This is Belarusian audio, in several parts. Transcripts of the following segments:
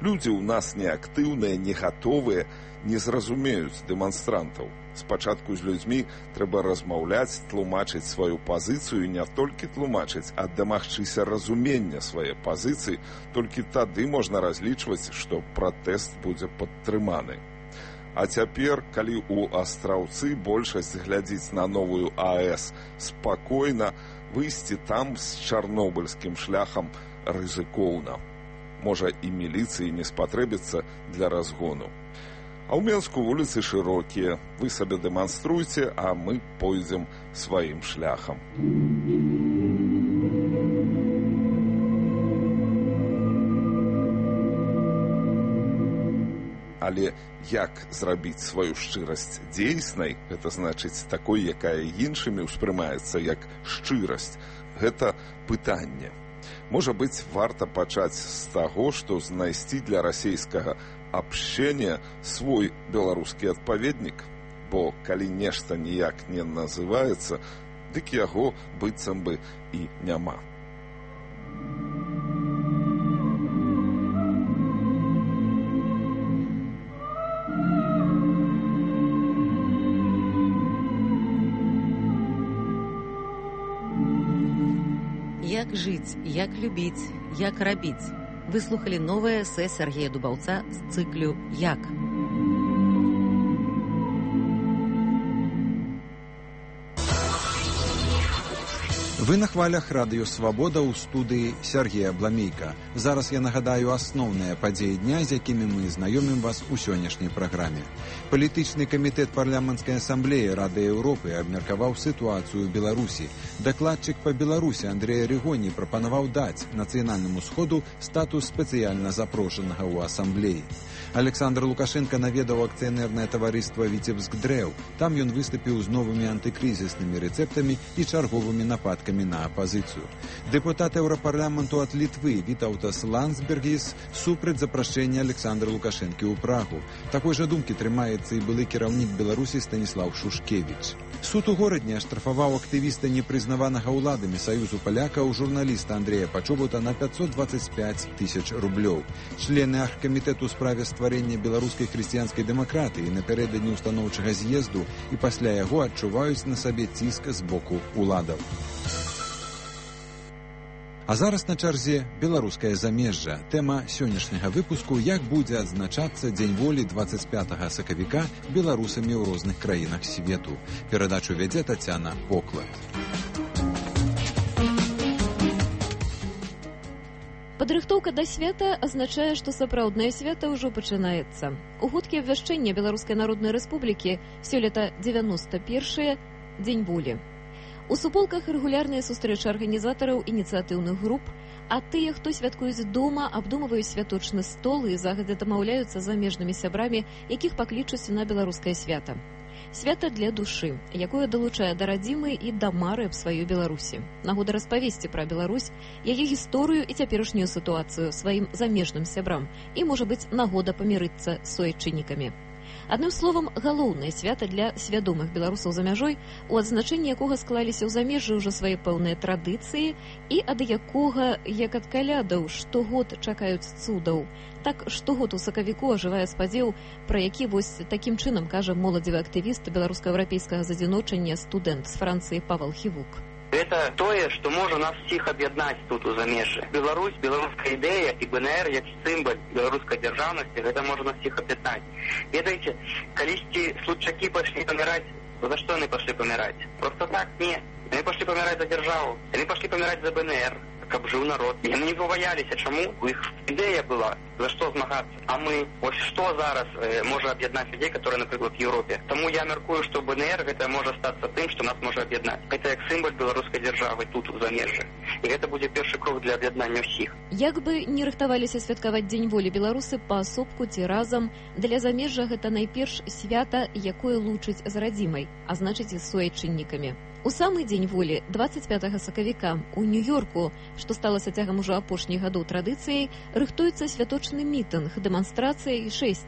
Людзі ў нас неактыўныя, не гатовыя, не зразумеюць дэманстрантаў. Спачатку з людзьмі трэба размаўляць, тлумачыць сваю пазіцыю, не толькі тлумачыць, а дамагчыся разумення свае пазіцыі, толькі тады можна разлічваць, што пратэст будзе падтрыманы. А цяпер, калі ў Астраўцы большасць глядзіць на новую АЭС спакойна, выйсці там з чарнобыльскім шляхам рызыкоўна. Можа, і міліцыі не спатрэбіцца для разгону. А ў Менску вуліцы шырокія. Вы сабе дэманструйце, а мы пойдзем сваім шляхам. Але як зрабіць сваю шчырасць дзейснай, гэта значыць такой, якая іншымі ўспрымаецца як шчырасць, гэта пытанне. Можа быць, варта пачаць з таго, што знайсці для расійскага абшчэння свой беларускі адпаведнік, бо калі нешта ніяк не называецца, дык яго быццам бы і няма. Як жыць, як любіць, як рабіць. Выслухалі новае эсэ Сергея Дубаўца з цыклю «Як». Вы на хвалях радыё «Свабода» ў студыі Сергея Бламейка. Зараз я нагадаю асноўныя падзеі дня, з якімі мы знаёмім вас у сённяшняй праграме. Палітычны камітэт парламенцкай асамблеі Рады Еўропы абмеркаваў сітуацыю ў Беларусі. Дакладчык па Беларусі Андрэй Арыгоні прапанаваў даць нацыянальнаму сходу статус спецыяльна запрошанага ў асамблеі. Александр Лукашенко наведаў акцыянернае таварыства «Віцебск-Дрэў». Там ён выступіў з новымі антыкрызіснымі рэцэптамі і чарговымі нападкамі на апазіцыю. Дэпутат Еўрапарламенту ад Літвы Вітаўтас Ландсбергіс супраць запрашэння Александра Лукашэнкі ў Прагу. Такой жа думкі трымаецца і былы кіраўнік Беларусі Станіслаў Шушкевіч. Суд у горадні аштрафаваў актывіста непрызнаванага ўладамі Саюзу палякаў журналіста Андрэя Пачобута на 525 000 рублёў. Члены аргкамітэту справе стварэння беларускай хрысціянскай дэмакратыі напярэдадні устаноўчага з'езду і пасля яго адчуваюць на сабе ціск з боку уладаў. А зараз на чарзе беларускае замежжа. Тэма сённяшняга выпуску – як будзе адзначацца Дзень волі 25 сакавіка беларусамі ў розных краінах свету. Перадачу вядзе Тацяна Поклад. Падрыхтоўка да свята азначае, што сапраўднае свята ўжо пачынаецца. У гудкі абвяшчэння Беларускай Народнай Рэспублікі сёлета 91-е Дзень волі. У суполках рэгулярныя сустрэчы арганізатараў ініцыятыўных груп, а тыя, хто святкуюць дома, абдумваюць святочны стол і загадзя дамаўляюцца з замежнымі сябрамі, якіх паклічуць на беларускае свята. Свята для душы, якое далучае да радзімы і да мары аб сваёй Беларусі. Нагода распавесці пра Беларусь, яе гісторыю і цяперашнюю сітуацыю сваім замежным сябрам і, можа быць, нагода памірыцца з суайчыннікамі. Адным словам, галоўнае свята для свядомых беларусаў за мяжой, у адзначэнні якога склаліся ў замежжы ўжо свае пэўныя традыцыі і ад якога, як ад калядаў, штогод чакаюць цудаў. Так, штогод у сакавіку ажывае спадзеў, пра які вось такім чынам кажа моладзевы актывіст беларуска-еўрапейскага задзіночання студэнт з Францыі Павел Хівук. Это тое, што можа нас всіх аб'яднаць тут у замежжы. Беларусь, беларуская ідэя і БНР як сімвал беларускай дзяржаўнасці, гэта можа нас всіх аб'яднаць. Ведаеце, калісьці случакі пайшлі паміраць, за што яны пайшлі паміраць? Просто так, не. Яны пайшлі паміраць за дзяржаву, яны пайшлі паміраць за БНР, каб жыў народ. Яны не пабаяліся, чаму? У іх ідэя была, за што змагацца. А мы, ось што зараз можа аб'яднаць людзей, которые, напрыклад, в Еўропе. Таму я мяркую, што БНР гэта можа стацца тым, што нас можа аб'яднаць. Гэта як сімвал беларускай дзяржавы тут у замежжы. І гэта будзе першы крок для аб'яднання ўсіх. Як бы не рыхтаваліся святкаваць Дзень волі беларусы паасобку ці разам, для замежжа гэта найперш свята, якое лучыць з радзімай, а значыць і з суайчыннікамі. У самы Дзень волі, 25 сакавіка, у Нью-Йорку, што сталася цягам ужо апошніх гадоў традыцыяй, рыхтуецца святочны мітынг, дэманстрацыя і шэсце.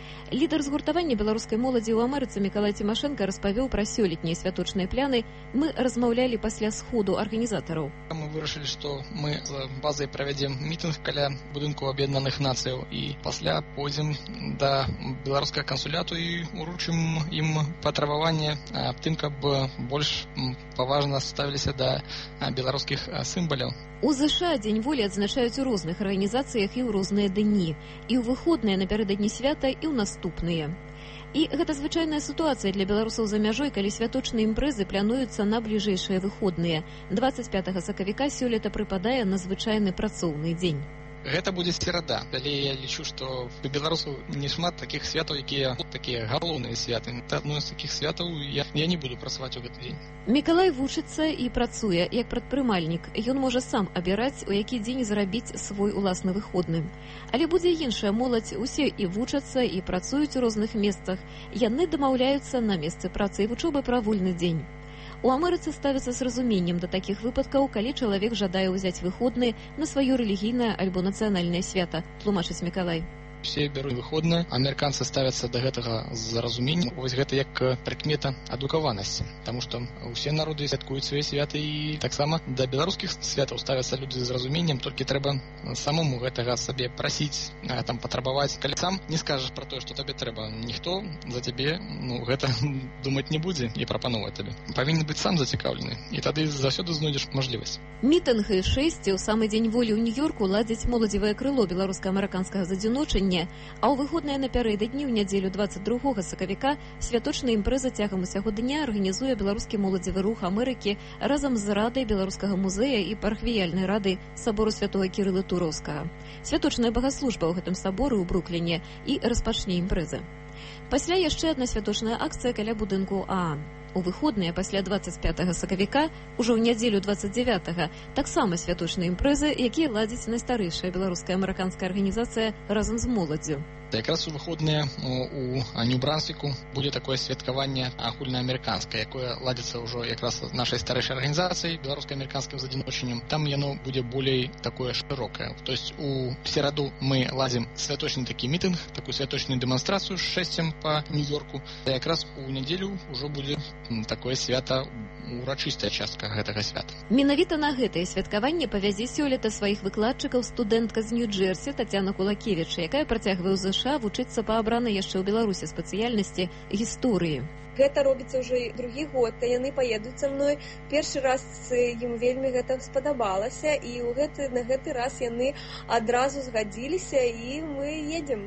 Лідар згуртавання беларускай моладзі ў Амерыцы Мікалай Цімашэнка распавёў пра сёлетнія святочныя пляны. Мы размаўлялі пасля сходу арганізатараў. Мы вырашылі, што мы з базай правядзем мітынг каля будынку Аб'яднаных Нацыяў і пасля пойдзем да беларускага кансуляту і уручым ім патрабаванне аб тым, каб больш паважна ставіліся да беларускіх сімваляў. У ЗША Дзень волі адзначаюць у розных арганізацыях і ў розныя дні, і ў выходныя напярэдадні свята, і ў наступныя. І гэта звычайная сітуацыя для беларусаў за мяжой, калі святочныя імпрэзы плануюцца на бліжэйшыя выходныя. 25 сакавіка сёлета прыпадае на звычайны працоўны дзень. Гэта будзе серада, але я лічу, што у беларусаў не шмат такіх святаў, якія такія галоўныя святы. Адно з такіх святаў я не буду працаваць у гэты дзень. Мікалай вучыцца і працуе як прадпрымальнік. Ён можа сам абіраць, у які дзень зрабіць свой уласны выходны. Але будзе іншая моладзь, усе і вучацца, і працуюць у розных месцах. Яны дамаўляюцца на месцы працы і вучобы пра вольны дзень. У Амерыцы ставіцца з разуменнем да такіх выпадкаў, калі чалавек жадае ўзяць выходны на сваё рэлігійнае альбо нацыянальнае свята, тлумачыць Мікалай. Усе бяруць выходныя, амерыканцы ставяцца да гэтага з разуменнем. Вось гэта як прыкмета адукаванасці, таму што ўсе народы святкуюць свае святы і таксама да беларускіх святаў ставяцца людзі з разуменнем, толькі трэба самому гэтага сабе прасіць, там патрабаваць. Калі сам не скажаш пра тое, што табе трэба, ніхто за цябе гэта думаць не будзе і прапановаць табе. Павінен быць сам зацікаўлены, і тады заўсёды знойдзеш мажлівасць. Мітынг і шэсці ў самы дзень волі ў Нью-Йорку ладзіць моладзевае крыло беларуска-амерыканскага задзіночання, а ў выходныя напярэдадні ў нядзелю 22 сакавіка святочная імпрэза цягам усяго дня арганізуе беларускі моладзевы рух Амерыкі разам з радай беларускага музея і парахвіяльнай рады сабору святога Кірыла Тураўскага. Святочная багаслужба ў гэтым саборы ў Брукліне і распачне імпрэзы. Пасля яшчэ адна святочная акцыя каля будынку ААН. У выходныя пасля 25 сакавіка, ужо ў нядзелю 29, таксама святочныя імпрэзы, якія ладзіць найстарэйшая беларуская амерыканская арганізацыя разам з моладдзю. Якраз у выходныя у Нью-Брансвіку будзе такое святкаванне агульнаамерыканскае, якое ладзіцца ўжо якраз нашай старэйшай арганізацыяй беларуска-амерыканскім задзіночаннем. Там яно будзе болей такое шырокае. То есть у сераду мы ладзім святочны такі мітынг, такую святочную дэманстрацыю з шэсцем па Нью-Йорку. А якраз у нядзелю ўжо будзе такое свята, урачыстая частка гэтага свята. Менавіта на гэтае святкаванне павязе сёлета сваіх выкладчыкаў студэнтка з Нью-Джерсі Тацяна Кулакевіч, якая працягвае ў ЗША вучыцца па абранай яшчэ ў Беларусі спецыяльнасці гісторыі. Гэта робіцца ўжо другі год, а яны паедуць са мной. Першы раз ім вельмі гэта спадабалася, і на гэты раз яны адразу згадзіліся, і мы едзем.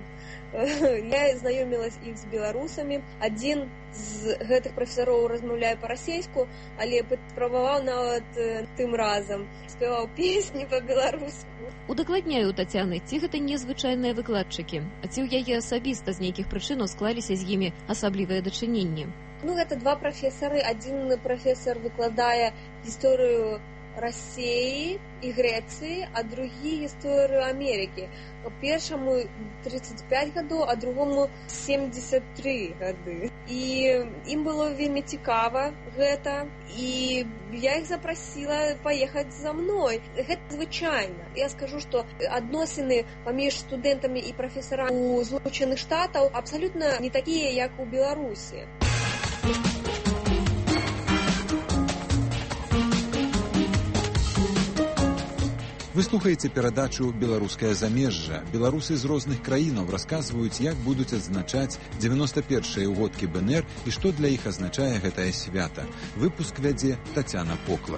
Я знаёмілась іх з беларусамі. Адзін з гэтых прафесароў размаўляе па-расейску, але паспрабаваў нават тым разам. Спяваў песні па-беларуску. Удакладняю у Тацяны, ці гэта незвычайныя выкладчыкі, а ці ў яе асабіста з нейкіх прычынаў склаліся з імі асаблівыя дачыненні. Гэта два прафесары. Адзін прафесар выкладае гісторыю Расіі і Грэцыі, а другі гісторыю Амерыкі. Першаму 35 гадоў, а другому 73 гады. І ім было вельмі цікава гэта, і я іх запрасіла паехаць за мной. Гэта звычайна. Я скажу, што адносіны паміж студэнтамі і прафесарамі у Злучаных Штатаў абсалютна не такія, як у Беларусі. Вы слухаеце перадачу «Беларускае замежжа». Беларусы з розных краінаў расказваюць, як будуць адзначаць 91-е ўгодкі БНР і што для іх азначае гэтае свята. Выпуск вядзе Тацяна Поклад.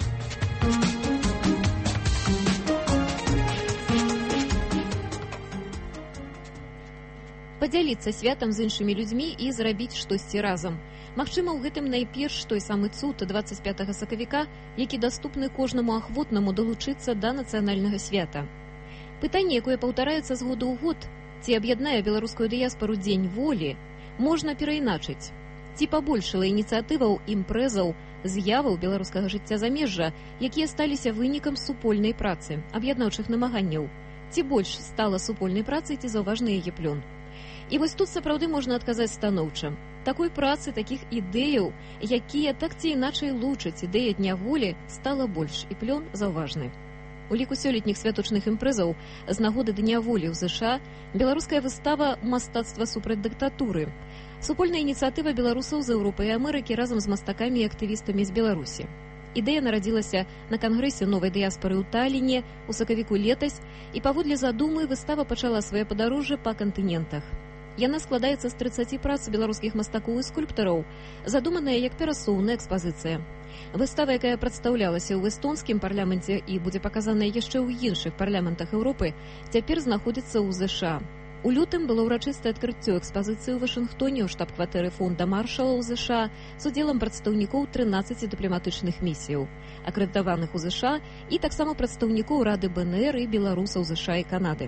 Падзяліцца святам з іншымі людзьмі і зрабіць штосьці разам. Магчыма, у гэтым найперш той самы цуд 25 сакавіка, які даступны кожнаму ахвотнаму далучыцца да нацыянальнага свята. Пытанне, якое паўтараецца з году ў год, ці аб'яднае беларускую дыяспару Дзень волі, можна перайначыць. Ці пабольшала ініцыятываў, імпрэзаў, з'яваў беларускага жыцця замежжа, якія сталіся вынікам супольнай працы, аб'яднаўчых намаганняў. Ці больш стала супольнай працай, ці заўважны яе плён. І вось тут сапраўды можна адказаць станоўча. Такой працы, такіх ідэяў, якія так ці іначай лучаць ідэя Дня волі, стала больш, і плён заўважны. У ліку сёлетніх святочных імпрэзаў з нагоды Дня волі ў ЗША беларуская выстава «Мастацтва супраць дыктатуры». Супольная ініцыятыва беларусаў з Еўропы і Амерыкі разам з мастакамі і актывістамі з Беларусі. Ідэя нарадзілася на кангрэсе новай дыяспары ў Таліне у сакавіку летась, і паводле задумы выстава пачала свае падарожжы па кантынентах. Яна складаецца з 30 прац беларускіх мастакоў і скульптараў, задуманая як перасоўная экспазіцыя. Выстава, якая прадстаўлялася ў эстонскім парламенце і будзе паказаная яшчэ ў іншых парламентах Еўропы, цяпер знаходзіцца ў ЗША. У лютым было ўрачыстае адкрыццё экспазіцыі ў Вашынгтоне ў штаб-кватэры фонда маршала ў ЗША з удзелам прадстаўнікоў 13 дыпламатычных місіяў, акрэдытаваных у ЗША, і таксама прадстаўнікоў Рады БНР і беларусаў ЗША і Канады.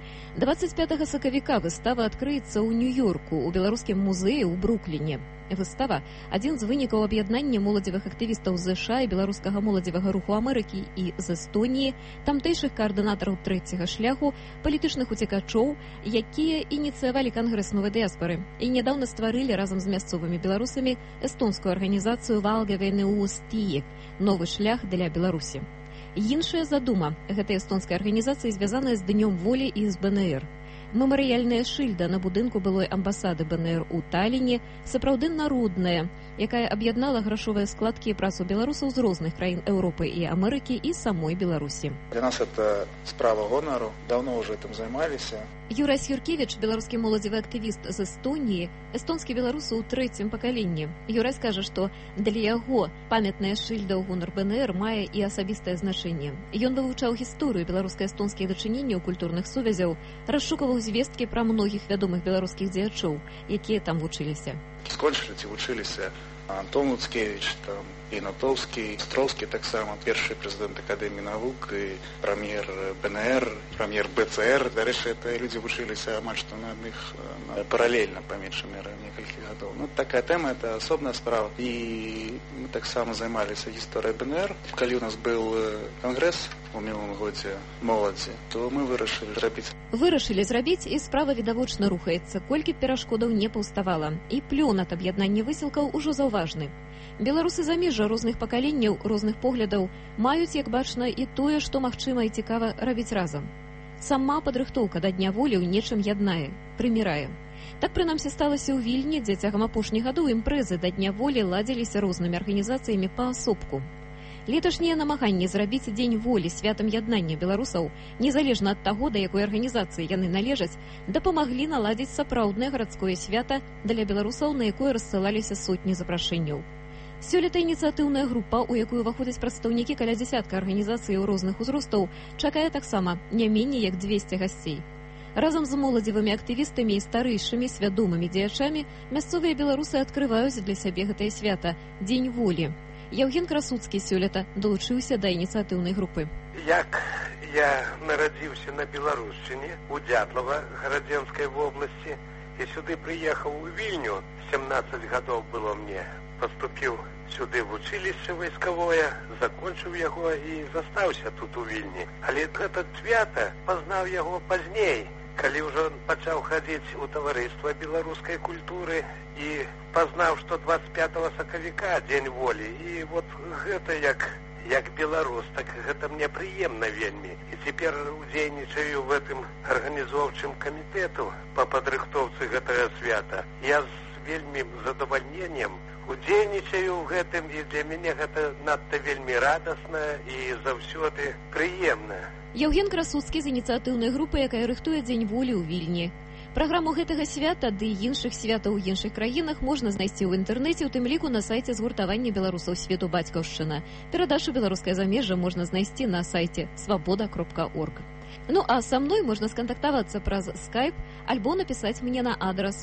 25 сакавіка выстава адкрыецца ў Нью-Йорку у беларускім музеі ў Брукліне. Выстава – адзін з вынікаў аб'яднання моладзевых актывістаў з ЗША і беларускага моладзевага руху Амерыкі і з Эстоніі, тамтэйшых каардынатараў трэцяга шляху, палітычных уцекачоў, якія ініцыявалі кангрэс новай дыяспары і нядаўна стварылі разам з мясцовымі беларусамі эстонскую арганізацыю «Valgevene uusi tie» – новы шлях для Беларусі. Іншая задума гэтай эстонскай арганізацыі звязаная з Днём волі і з БНР. Мемарыяльная шыльда на будынку былой амбасады БНР у Таліне сапраўды народная, якая аб'яднала грашовыя складкі і працу беларусаў з розных краін Еўропы і Амерыкі і самой Беларусі. Для нас это справа гонару, давно уже этим займаліся. Юрась Юркевич, беларускі моладзевы актывіст з Эстоніі, эстонскі беларусы ў трэцім пакаленні. Юрась кажа, што для яго памятная шыльда ў гонар БНР мае і асабістае значэнне. Ён вывучаў гісторыю беларуска-эстонскіх дачыненняў культурных сувязяў, расшукаваў звесткі пра многіх вядомых беларускіх дзеячоў, якія там вучыліся. Скончылі ці вучыліся Антон Луцкевич, там, Інатоўскі, Строўскі таксама, першы прэзідэнт Акадэміі навук і прам'ер БНР, прам'ер БЦР. Дарэчы, это людзі вучыліся амаль што на адных паралельна, па меншай меры, некалькі гадоў. Ну, такая тэма, это асобная справа. І мы таксама займаліся гісторыяй БНР. Калі у нас быў кангрэс у мінулым годзе моладзі, то мы вырашылі зрабіць. Вырашылі зрабіць, і справа відавочна рухаецца, колькі перашкодаў не паўставала. І плён ад аб'яднання высілкаў ужо заўважны. Беларусы замежжа розных пакаленняў, розных поглядаў маюць, як бачна, і тое, што магчыма і цікава рабіць разам. Сама падрыхтоўка да Дня волі ў нечым яднае, прымірае. Так, прынамсі, сталася ў Вільні, дзе цягам апошніх гадоў імпрэзы да Дня волі ладзіліся рознымі арганізацыямі паасобку. Леташнія намаганні зрабіць Дзень волі святам яднання беларусаў, незалежна ад таго, да якой арганізацыі яны належаць, дапамаглі наладзіць сапраўднае гарадское свята для беларусаў, на якое рассылаліся сотні запрашэнняў. Сёлета ініцыятыўная група, у якую ўваходзяць прадстаўнікі каля дзясятка арганізацый розных узростаў, чакае таксама не меней як 200 гасцей. Разам з моладзевымі актывістамі і старэйшымі свядомымі дзеячамі мясцовыя беларусы адкрываюць для сябе гэтае свята – Дзень волі. Яўген Красуцкі сёлета далучыўся да ініцыятыўнай групы. Як я нарадзіўся на Беларушчыне, у Дятлава, Гарадзенскай вобласці, і сюды прыехаў у Вільню, 17 гадоў было мне. Паступіў сюды в училище вайсковое, закончыў яго і застаўся тут у Вільні. Але гэта свята пазнаў яго пазней, калі ўжо пачаў хадзіць у таварыства беларускай культуры і пазнаў, што 25 сакавіка Дзень волі. І вот гэта як беларус, так гэта мне прыемна вельмі. І цяпер удзельнічаю в гэтым арганізоўчым камітэту па падрыхтоўцы гэтага свята. Я з вельмі задавальненнем удзельнічаю ў гэтым, і для мяне гэта надта вельмі радасна і заўсёды прыемна. Яўген Красуцкі з ініцыятыўнай групы, якая рыхтуе Дзень волі ў Вільні. Праграму гэтага свята ды іншых святаў у іншых краінах можна знайсці ў інтэрнэце, у тым ліку на сайце згуртавання беларусаў свету бацькаўшчына. Перадачу «Беларускае замежжа» можна знайсці на сайце свабода.орг. Ну а са мной можна скантактавацца праз Skype альбо напісаць мне на адрас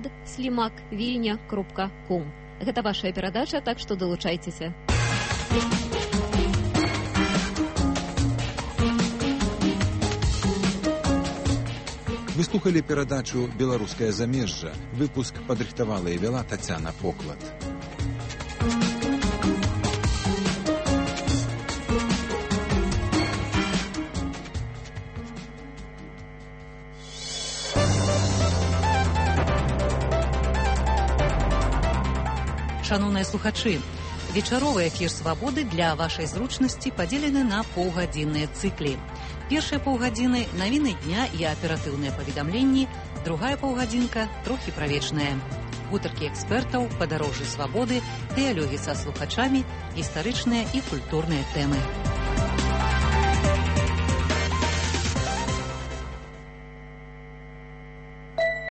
poklad@vilnya.com. Гэта вашая перадача, так што далучайцеся. Вы слухалі перадачу «Беларускае замежжа». Выпуск падрыхтавала і вела Тацяна Поклад. Шановныя слухачы, Вечаровы эфір «Свабоды» для вашай зручнасці падзелены на паўгадзінныя цыклі. Першыя паўгадзіны – навіны дня і аператыўныя паведамленні, другая паўгадзінка – трохі пра вечнае. Гутаркі экспертаў, падарожжы свабоды, дыялогі са слухачамі, гістарычныя і культурныя тэмы.